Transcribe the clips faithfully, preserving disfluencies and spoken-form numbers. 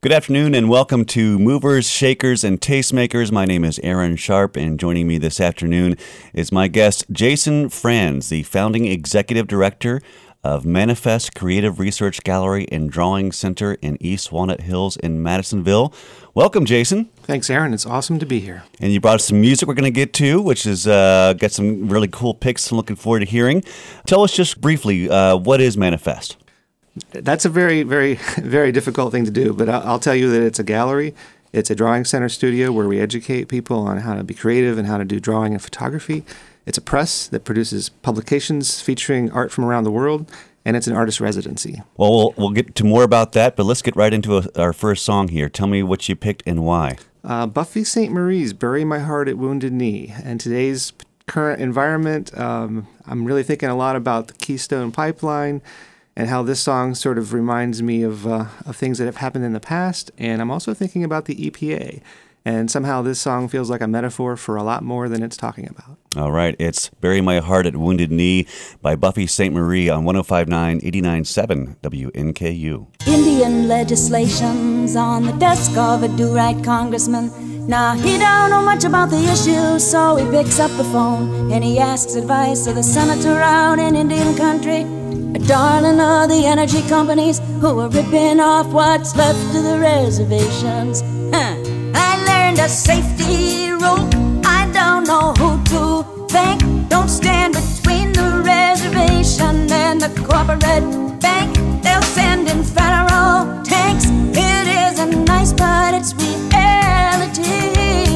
Good afternoon and welcome to Movers, Shakers, and Tastemakers. My name is Aaron Sharp, and joining me this afternoon is my guest, Jason Franz, the founding executive director of Manifest Creative Research Gallery and Drawing Center in East Walnut Hills in Madisonville. Welcome, Jason. Thanks, Aaron. It's awesome to be here. And you brought us some music we're going to get to, which is uh, got some really cool picks I'm looking forward to hearing. Tell us just briefly, uh, what is Manifest? That's a very, very, very difficult thing to do, but I'll tell you that it's a gallery. It's a drawing center studio where we educate people on how to be creative and how to do drawing and photography. It's a press that produces publications featuring art from around the world, and it's an artist residency. Well, we'll, we'll get to more about that, but let's get right into a, our first song here. Tell me what you picked and why. Uh, Buffy Sainte-Marie's Bury My Heart at Wounded Knee. And today's current environment, um, I'm really thinking a lot about the Keystone Pipeline and how this song sort of reminds me of uh, of things that have happened in the past. And I'm also thinking about the E P A. And somehow this song feels like a metaphor for a lot more than it's talking about. All right. It's Bury My Heart at Wounded Knee by Buffy Sainte-Marie on one oh five point nine, eighty-nine point seven W N K U. Indian legislation's on the desk of a do-right congressman. Now, he don't know much about the issue, so he picks up the phone and he asks advice of the senator out in Indian country, a darling of the energy companies who are ripping off what's left of the reservations. Huh. I learned a safety rule. I don't know who to thank. Don't stand between the reservation and the corporate bank. They'll send in federal tanks. It isn't nice, but it's reality.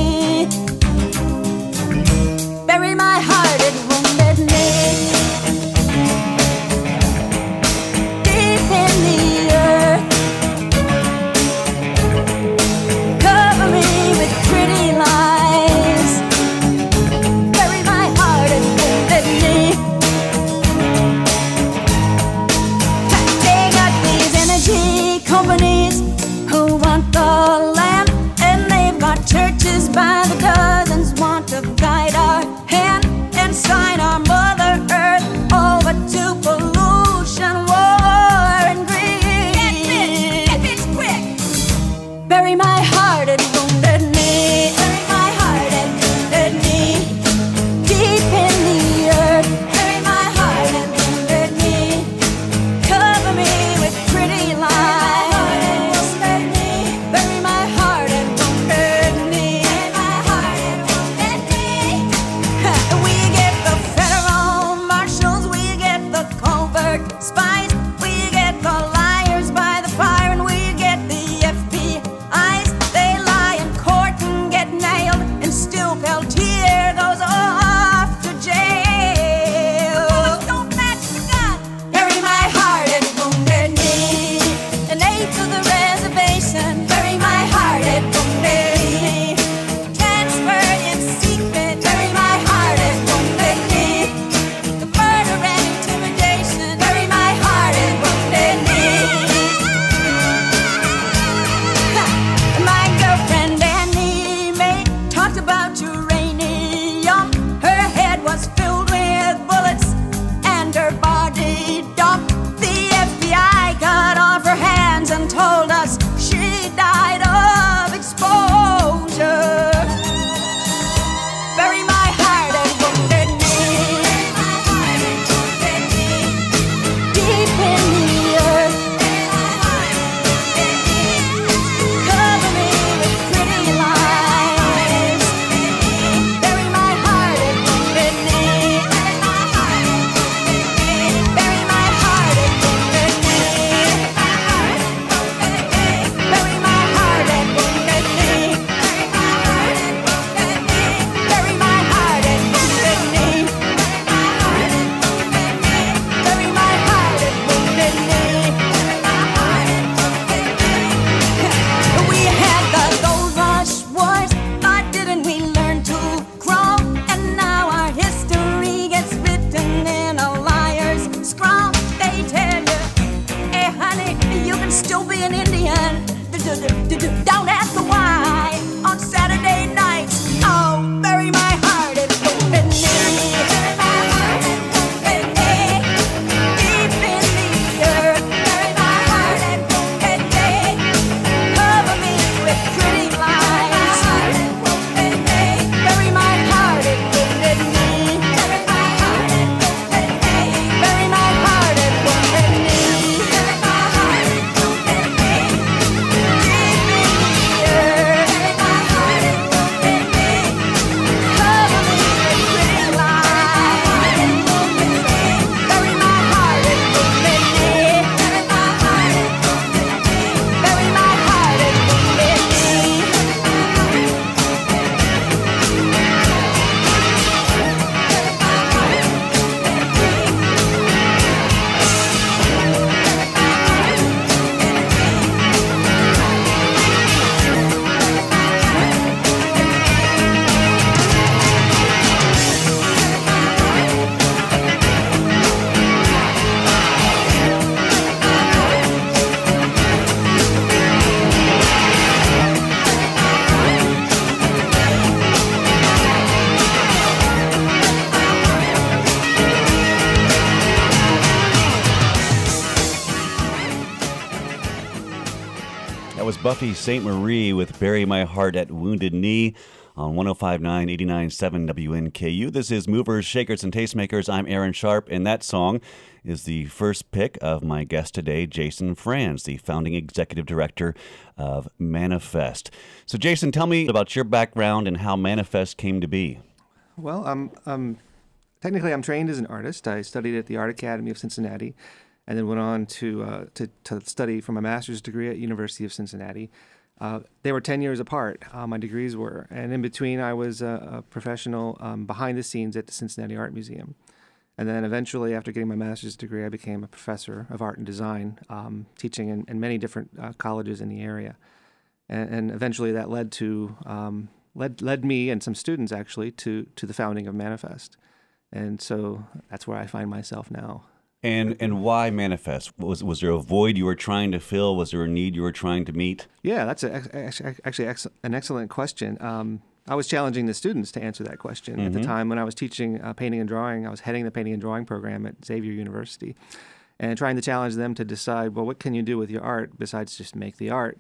Bury my heart at Wounded Knee, deep in the earth. Cover me with pretty lies. Bury my heart at Wounded Knee. They got these energy companies who want the land, and they've got churches by the dozens want to guide our hand and sign our Mother Earth over to pollution, war, and greed. Get this, get this quick. Bury my heart at Wounded Knee. Bury my heart at Wounded Knee, deep in the earth. Bury my heart at Wounded Knee. Cover me with pretty lies. Bury my heart at Wounded Knee. Bury my heart at Wounded Knee. We get the federal marshals, we get the covert spies, we get the liars by the fire, and we get the F B Is. They lie That was Buffy Sainte Marie with Bury My Heart at Wounded Knee on one oh five point nine, eighty-nine point seven W N K U. This is Movers, Shakers, and Tastemakers. I'm Aaron Sharp, and that song is the first pick of my guest today, Jason Franz, the founding executive director of Manifest. So, Jason, tell me about your background and how Manifest came to be. Well, um, um, technically, I'm trained as an artist. I studied at the Art Academy of Cincinnati, and then went on to, uh, to to study for my master's degree at University of Cincinnati. Uh, they were ten years apart, uh, my degrees were, and in between I was a, a professional um, behind the scenes at the Cincinnati Art Museum. And then eventually, after getting my master's degree, I became a professor of art and design, um, teaching in, in many different uh, colleges in the area. And, and eventually that led to um, led led me and some students actually to to the founding of Manifest. And so that's where I find myself now. And and why Manifest? Was was there a void you were trying to fill? Was there a need you were trying to meet? Yeah, that's a, actually an excellent question. Um, I was challenging the students to answer that question. Mm-hmm. At the time when I was teaching uh, painting and drawing, I was heading the painting and drawing program at Xavier University and trying to challenge them to decide, well, what can you do with your art besides just make the art?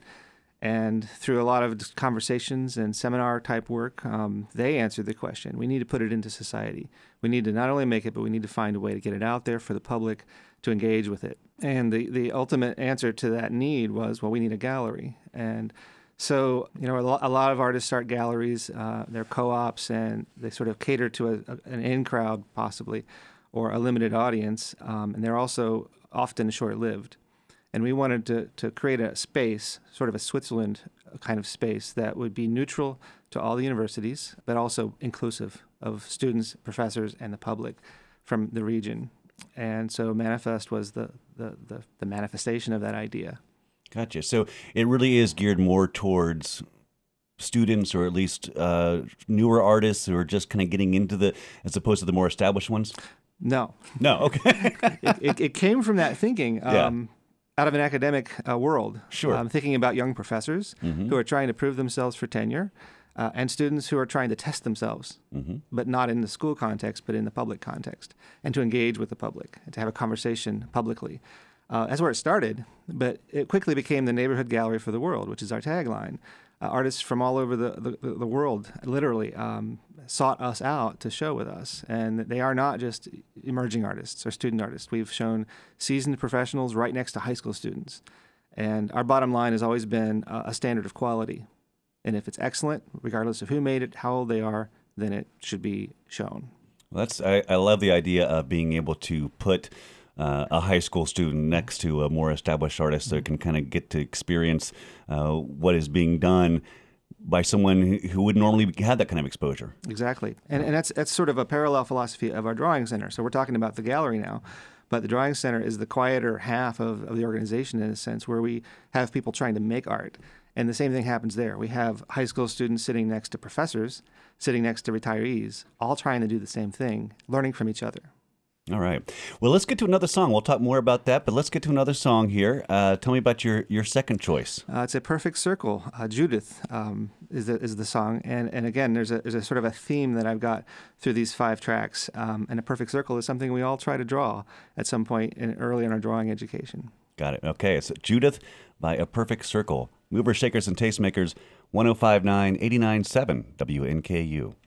And through a lot of conversations and seminar-type work, um, they answered the question. We need to put it into society. We need to not only make it, but we need to find a way to get it out there for the public to engage with it. And the, the ultimate answer to that need was, well, we need a gallery. And so, you know, a lot, a lot of artists start galleries. Uh, they're co-ops, and they sort of cater to a, a, an in-crowd, possibly, or a limited audience. Um, and they're also often short-lived. And we wanted to, to create a space, sort of a Switzerland kind of space that would be neutral to all the universities, but also inclusive of students, professors, and the public from the region. And so Manifest was the, the, the, the manifestation of that idea. Gotcha. So it really is geared more towards students, or at least uh, newer artists who are just kind of getting into the, as opposed to the more established ones? No. No, okay. it, it, it came from that thinking. Um, yeah. Out of an academic uh, world. Sure. I'm um, thinking about young professors mm-hmm. who are trying to prove themselves for tenure, uh, and students who are trying to test themselves, mm-hmm. but not in the school context, but in the public context, and to engage with the public, and to have a conversation publicly. Uh, that's where it started, but it quickly became the neighborhood gallery for the world, which is our tagline. Uh, artists from all over the, the, the world literally um, sought us out to show with us. And they are not just emerging artists or student artists. We've shown seasoned professionals right next to high school students. And our bottom line has always been uh, a standard of quality. And if it's excellent, regardless of who made it, how old they are, then it should be shown. Well, that's I, I love the idea of being able to put Uh, a high school student next to a more established artist, so they can kind of get to experience uh, what is being done by someone who would normally have that kind of exposure. Exactly. And and that's that's sort of a parallel philosophy of our drawing center. So we're talking about the gallery now, but the drawing center is the quieter half of, of the organization in a sense, where we have people trying to make art. And the same thing happens there. We have high school students sitting next to professors, sitting next to retirees, all trying to do the same thing, learning from each other. All right. Well, let's get to another song. We'll talk more about that, but let's get to another song here. Uh, tell me about your, your second choice. Uh, it's A Perfect Circle. Uh, Judith um, is the is the song, and and again, there's a there's a sort of a theme that I've got through these five tracks. Um, and A Perfect Circle is something we all try to draw at some point in, early in our drawing education. Got it. Okay. It's Judith by A Perfect Circle. Movers, Shakers, and Tastemakers. one oh five point nine, eighty-nine point seven W N K U.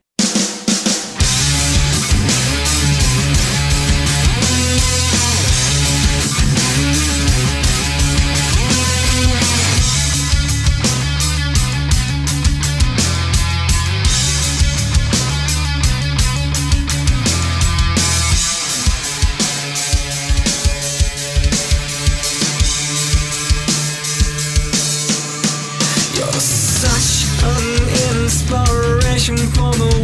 Such an inspiration for the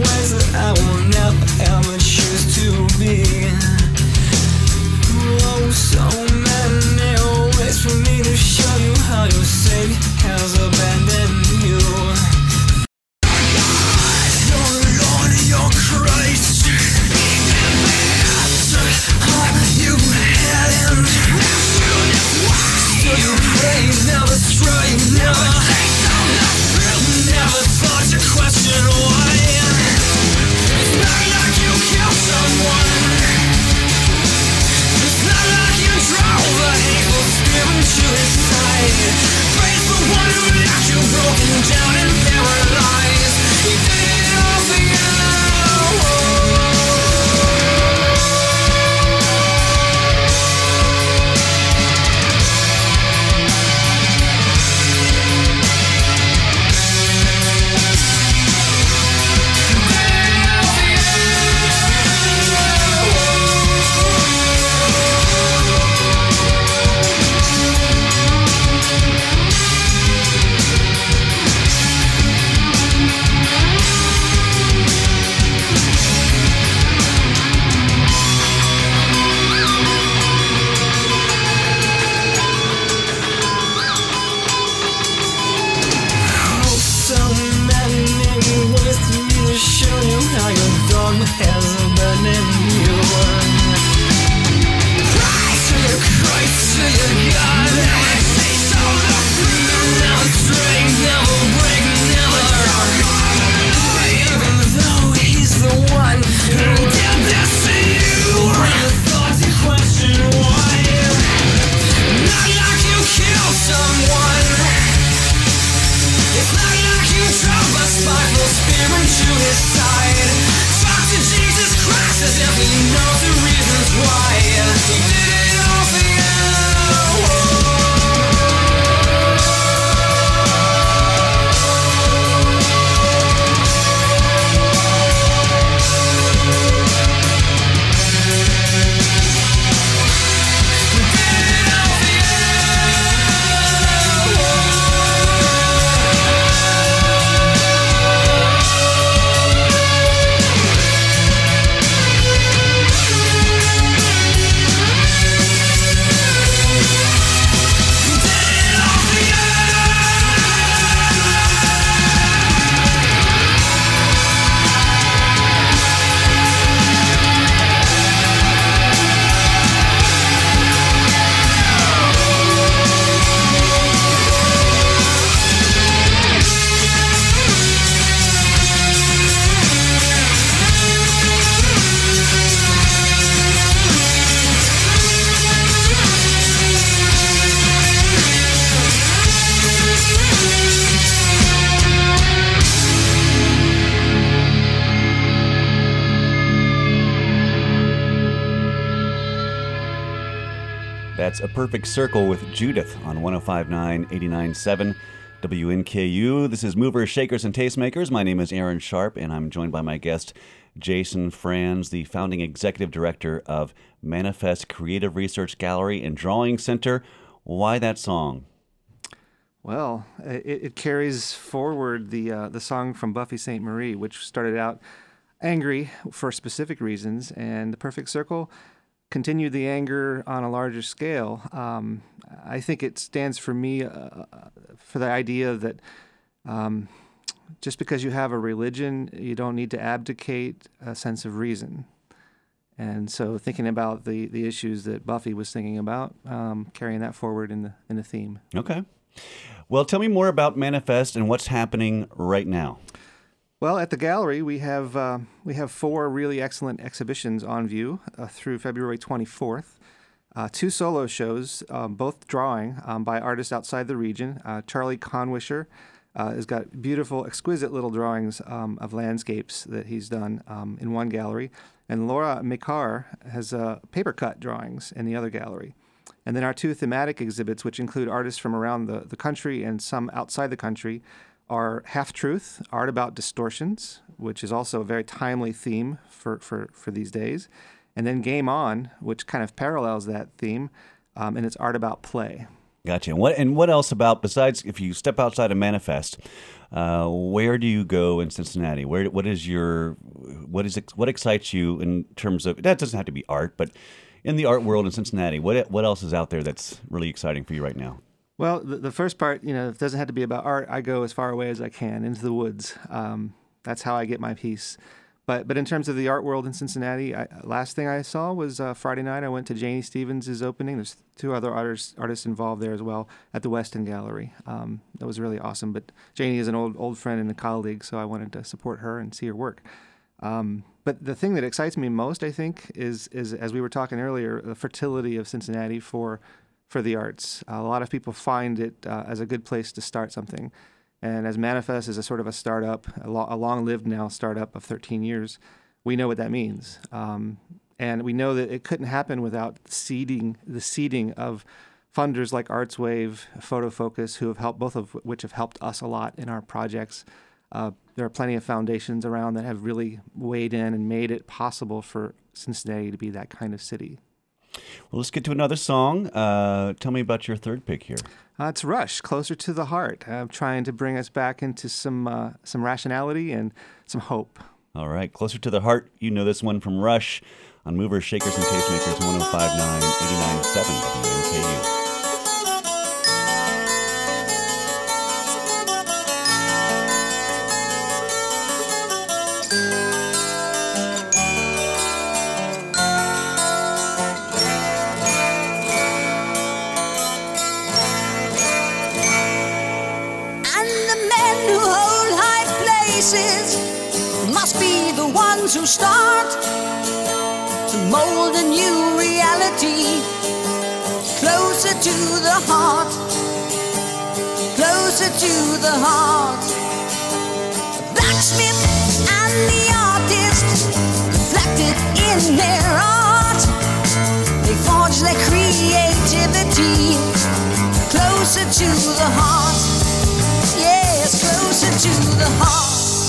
went to his side. Talked to Jesus Christ as if he knows the reasons why. He did it all for you. That's A Perfect Circle with Judith on one oh five point nine, eighty-nine point seven W N K U. This is Movers, Shakers, and Tastemakers. My name is Aaron Sharp, and I'm joined by my guest, Jason Franz, the founding executive director of Manifest Creative Research Gallery and Drawing Center. Why that song? Well, it, it carries forward the uh, the song from Buffy Sainte Marie, which started out angry for specific reasons, and The Perfect Circle continued the anger on a larger scale. Um, I think it stands for me uh, for the idea that um, just because you have a religion, you don't need to abdicate a sense of reason. And so thinking about the, the issues that Buffy was thinking about, um, carrying that forward in the in the theme. Okay. Well, tell me more about Manifest and what's happening right now. Well, at the gallery, we have uh, we have four really excellent exhibitions on view uh, through February twenty-fourth. Uh, two solo shows, um, both drawing um, by artists outside the region. Uh, Charlie Conwisher uh, has got beautiful, exquisite little drawings um, of landscapes that he's done um, in one gallery. And Laura Mikar has uh, paper cut drawings in the other gallery. And then our two thematic exhibits, which include artists from around the, the country and some outside the country, are Half-Truth, Art About Distortions, which is also a very timely theme for, for, for these days. And then Game On, which kind of parallels that theme, um, and it's Art About Play. Gotcha. And what, and what else about, besides if you step outside of Manifest, uh, where do you go in Cincinnati? Where What is your, what is what excites you in terms of, that doesn't have to be art, but in the art world in Cincinnati, what what else is out there that's really exciting for you right now? Well, the, the first part, you know, it doesn't have to be about art. I go as far away as I can into the woods. Um, that's how I get my peace. But but in terms of the art world in Cincinnati, I, last thing I saw was uh, Friday night. I went to Janie Stevens' opening. There's two other artists artists involved there as well at the Weston Gallery. Um, that was really awesome. But Janie is an old old friend and a colleague, so I wanted to support her and see her work. Um, but the thing that excites me most, I think, is is as we were talking earlier, the fertility of Cincinnati for for the arts. Uh, a lot of people find it uh, as a good place to start something. And as Manifest is a sort of a startup, a, lo- a long-lived now startup of thirteen years, we know what that means. Um, and we know that it couldn't happen without seeding, the seeding of funders like ArtsWave, Photo Focus, who have helped, both of which have helped us a lot in our projects. Uh, there are plenty of foundations around that have really weighed in and made it possible for Cincinnati to be that kind of city. Well, let's get to another song. Uh, tell me about your third pick here. Uh, it's Rush, Closer to the Heart. I'm trying to bring us back into some uh, some rationality and some hope. All right, Closer to the Heart. You know this one from Rush on Movers, Shakers, and Tastemakers, one oh five point nine, eighty-nine point seven W N K U. Must be the ones who start to mold a new reality, closer to the heart, closer to the heart. Blacksmith closer to the heart. Yes, closer to the heart.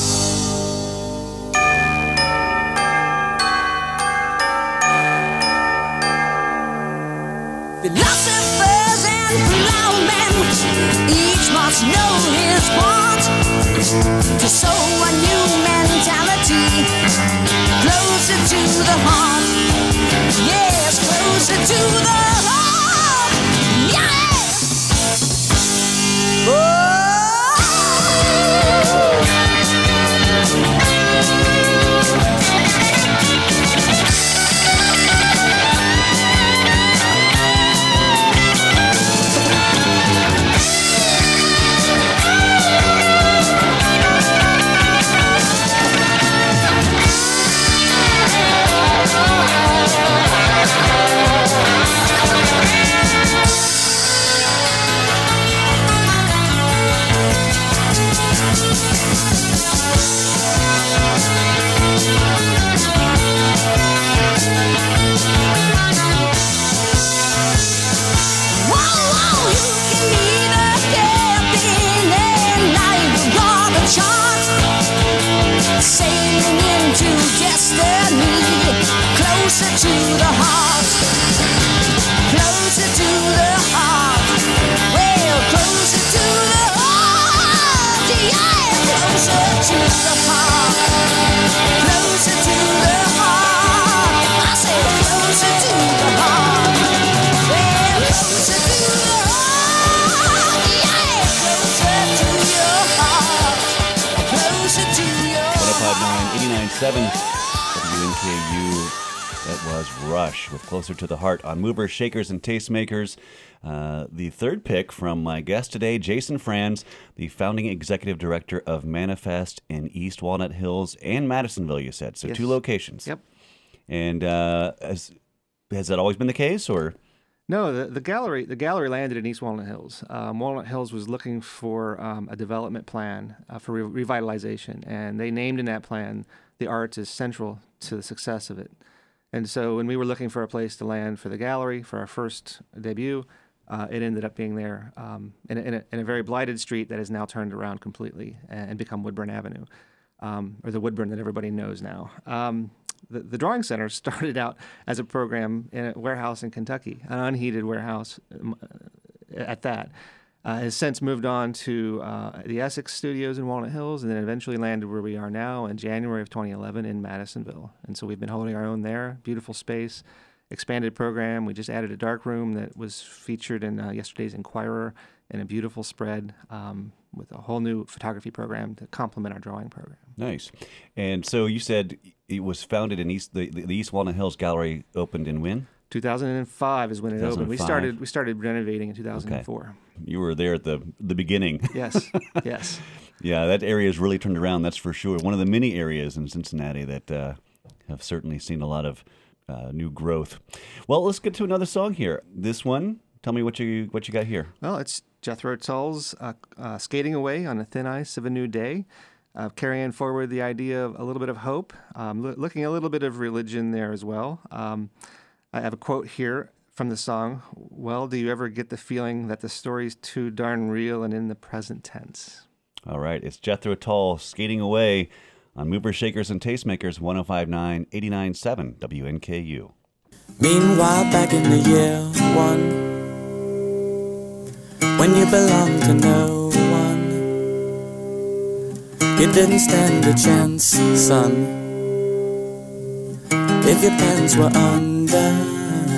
Philosophers and proud men, each must know his part to sow a new mentality, closer to the heart. Yes, closer to the heart. Yeah. Oh. Sailing into destiny, closer to the heart, closer to the heart, well, closer to the heart, yeah, closer to the heart, closer to the heart, I say closer to the heart, well, closer to the heart, yeah, closer to your heart, closer to your eighty-nine point seven W N K U. That was Rush with Closer to the Heart on Movers, Shakers, and Tastemakers. Uh, the third pick from my guest today, Jason Franz, the founding executive director of Manifest in East Walnut Hills and Madisonville, you said. So Yes. two locations. Yep. And uh, has, has that always been the case, or? No, the, the gallery the gallery landed in East Walnut Hills. Um, Walnut Hills was looking for um, a development plan uh, for re- revitalization, and they named in that plan the arts as central to the success of it. And so when we were looking for a place to land for the gallery for our first debut, uh, it ended up being there um, in, a, in, a, in a very blighted street that has now turned around completely and, and become Woodburn Avenue, um, or the Woodburn that everybody knows now. Um, The, the Drawing Center started out as a program in a warehouse in Kentucky, an unheated warehouse um, at that. Uh, has since moved on to uh, the Essex Studios in Walnut Hills, and then eventually landed where we are now in January of twenty eleven in Madisonville. And so we've been holding our own there. Beautiful space, expanded program. We just added a dark room that was featured in uh, yesterday's Inquirer, and a beautiful spread um, with a whole new photography program to complement our drawing program. Nice. And so you said it was founded in East, the, the East Walnut Hills Gallery opened in when? two thousand five is when it opened. We two thousand five. started we started renovating in two thousand four. Okay. You were there at the the beginning. Yes, yes. Yeah, that area has really turned around, that's for sure. One of the many areas in Cincinnati that uh, have certainly seen a lot of uh, new growth. Well, let's get to another song here. This one, tell me what you what you got here. Well, it's Jethro Tull's uh, uh, Skating Away on the Thin Ice of a New Day, uh, carrying forward the idea of a little bit of hope, um, lo- looking a little bit of religion there as well. Um, I have a quote here from the song. Well, do you ever get the feeling that the story's too darn real and in the present tense? All right, it's Jethro Tull, Skating Away on Movers, Shakers, and Tastemakers, one oh five point nine, eighty-nine point seven W N K U. Meanwhile, back in the year one, when you belonged to no one, you didn't stand a chance, son, if your pants were undone.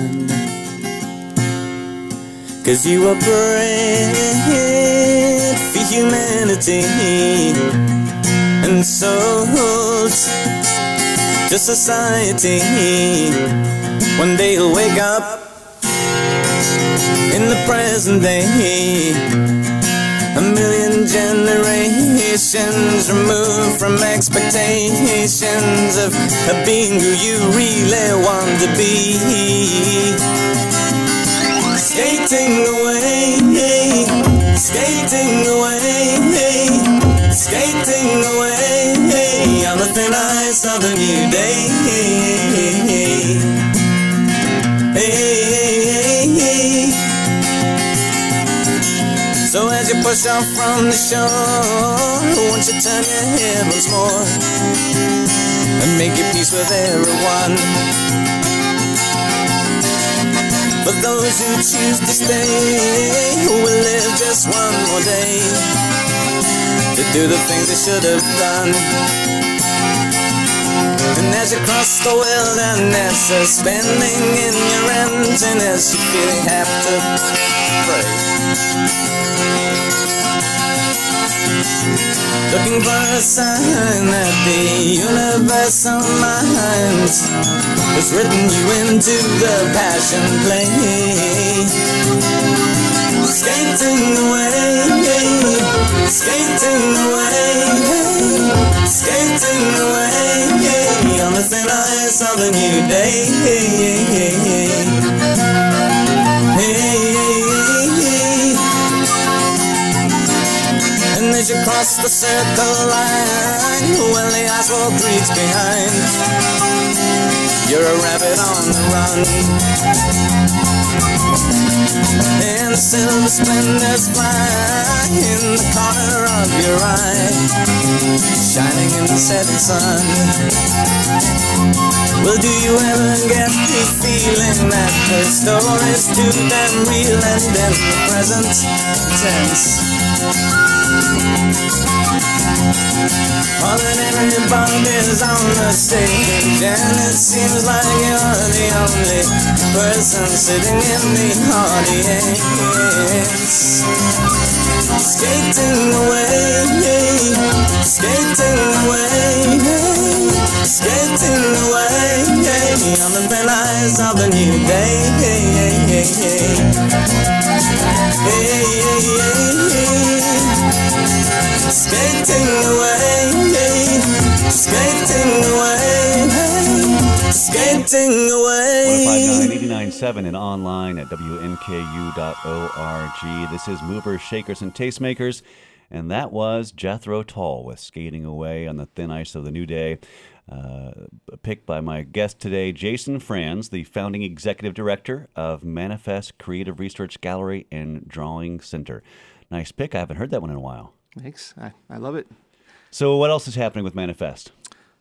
'Cause you were bred for humanity and sold to society. One day you'll wake up in the present day, a million generations removed from expectations of, of being who you really want to be. Skating away, skating away, skating away on the thin ice of a new day. Hey, hey, hey. So as you push off from the shore, won't you turn your head once more and make your peace with everyone? For those who choose to stay, who will live just one more day to do the things they should have done. And as you cross the wilderness, suspending in your emptiness, you feel you have to pray, looking for a sign that the universal mind has written you into the passion play. Skating away, skating away, skating away on the thin ice of a new day. And as you cross the circle line, well, the asphalt creaks behind, you're a rabbit on the run, and the silver splendors fly in the corner of your eye, shining in the setting sun. Well, do you ever get the feeling that the story's too damn real and in the present tense? All that everybody's on the stage, and it seems like you're the only person sitting in the audience. Skating away, skating away, skating away on the thin ice of a new day. Skating away, skating away, skating away. one oh five nine, eight nine seven and online at W N K U dot org. This is Movers, Shakers, and Tastemakers, and that was Jethro Tull with Skating Away on the Thin Ice of the New Day. Uh, picked by my guest today, Jason Franz, the founding executive director of Manifest Creative Research Gallery and Drawing Center. Nice pick. I haven't heard that one in a while. Thanks. I, I love it. So what else is happening with Manifest?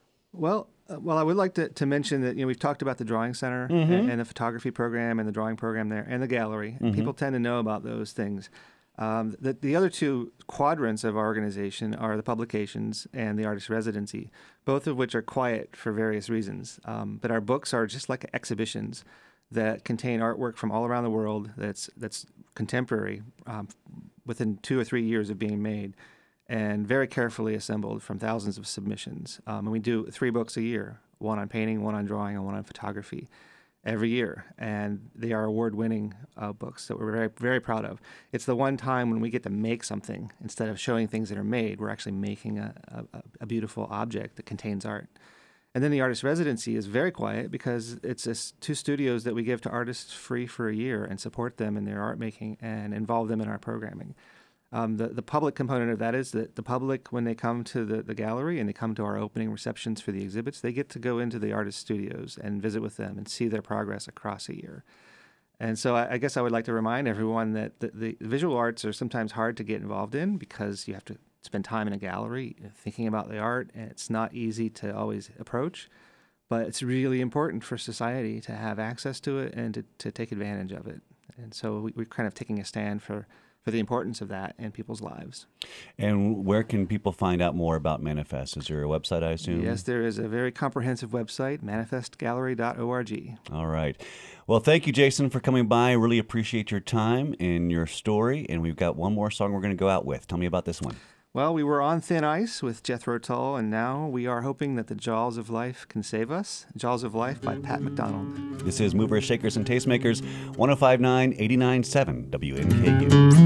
Well, uh, well, I would like to, to mention that, you know, we've talked about the Drawing Center Mm-hmm. and, and the photography program and the drawing program there and the gallery. Mm-hmm. People tend to know about those things. Um, the, the other two quadrants of our organization are the publications and the artist residency, both of which are quiet for various reasons. Um, but our books are just like exhibitions that contain artwork from all around the world that's that's contemporary, um, within two or three years of being made, and very carefully assembled from thousands of submissions. Um, and we do three books a year, one on painting, one on drawing, and one on photography every year. And they are award-winning uh, books that we're very, very proud of. It's the one time when we get to make something. Instead of showing things that are made, we're actually making a, a, a beautiful object that contains art. And then the artist residency is very quiet because it's just two studios that we give to artists free for a year and support them in their art making and involve them in our programming. Um, the, the public component of that is that the public, when they come to the, the gallery and they come to our opening receptions for the exhibits, they get to go into the artist studios and visit with them and see their progress across a year. And so I, I guess I would like to remind everyone that the, the visual arts are sometimes hard to get involved in because you have to spend time in a gallery thinking about the art, and it's not easy to always approach. But it's really important for society to have access to it and to, to take advantage of it. And so we, we're kind of taking a stand for for the importance of that in people's lives. And where can people find out more about Manifest? Is there a website, I assume? Yes, there is a very comprehensive website, manifest gallery dot org. All right. Well, thank you, Jason, for coming by. I really appreciate your time and your story. And we've got one more song we're going to go out with. Tell me about this one. Well, we were on thin ice with Jethro Tull, and now we are hoping that the jaws of life can save us. Jaws of Life by Pat McDonald. This is Movers, Shakers, and Tastemakers, one oh five nine, eight nine seven W N K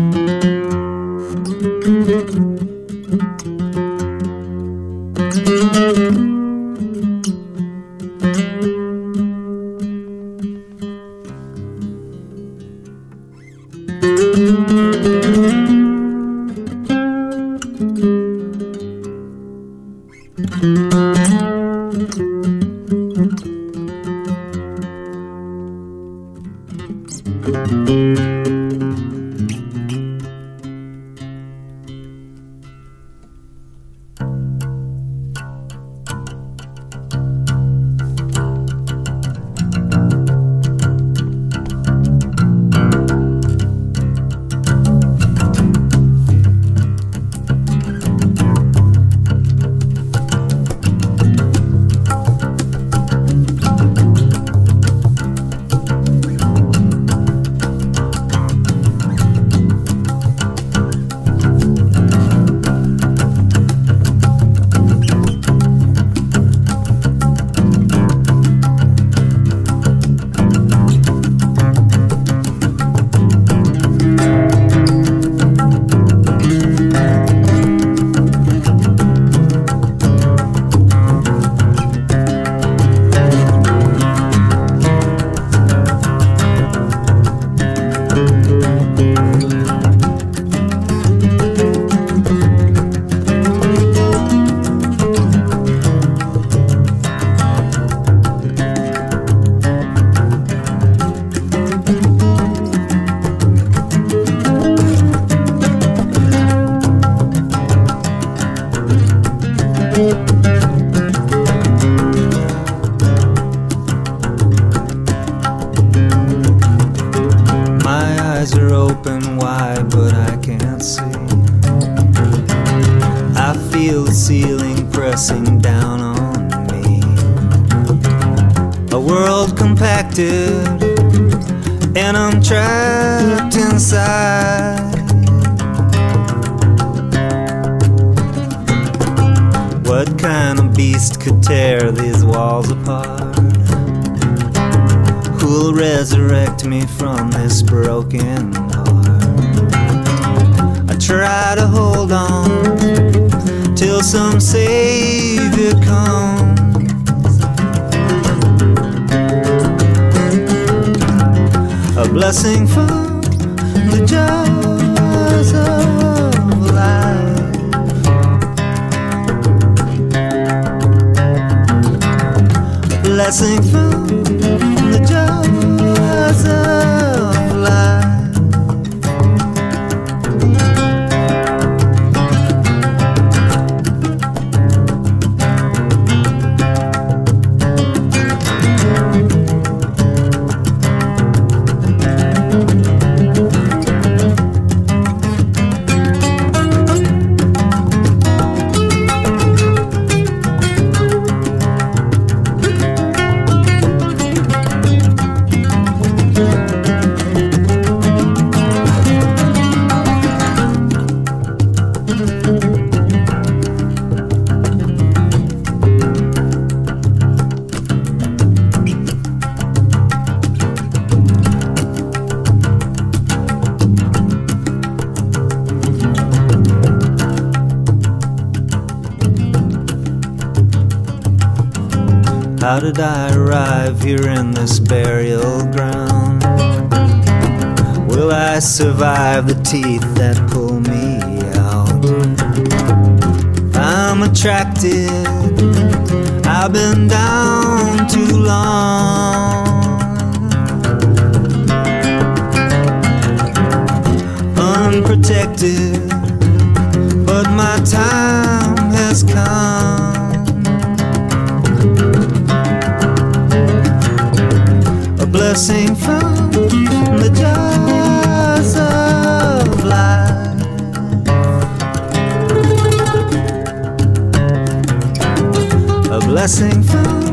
U. My eyes are open wide, but I can't see. I feel the ceiling pressing down on me. A world compacted, and I'm trapped inside. What kind of beast could tear these walls apart? Who'll resurrect me from this broken heart? I try to hold on till some savior comes, a blessing from the jaws of life. A blessing from the jaws of life. How did I arrive here in this burial ground? Will I survive the teeth that pull me out? I'm attracted, I've been down too long. Unprotected, but my time has come. Blessing from the jaws of life. A blessing from